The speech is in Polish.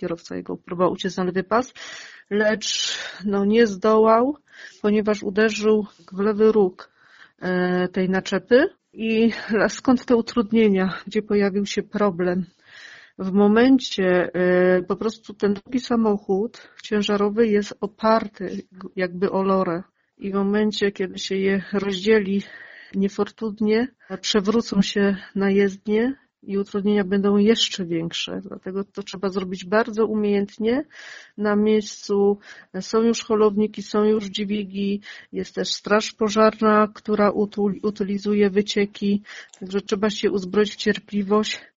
kierowca jego próbował uciec na lewy pas, lecz nie zdołał, ponieważ uderzył w lewy róg tej naczepy. I skąd te utrudnienia, gdzie pojawił się problem? W momencie po prostu ten drugi samochód ciężarowy jest oparty jakby o lorę i w momencie, kiedy się je rozdzieli niefortunnie, przewrócą się na jezdnię i utrudnienia będą jeszcze większe. Dlatego to trzeba zrobić bardzo umiejętnie. Na miejscu są już holowniki, są już dźwigi, jest też straż pożarna, która utylizuje wycieki. Także trzeba się uzbroić w cierpliwość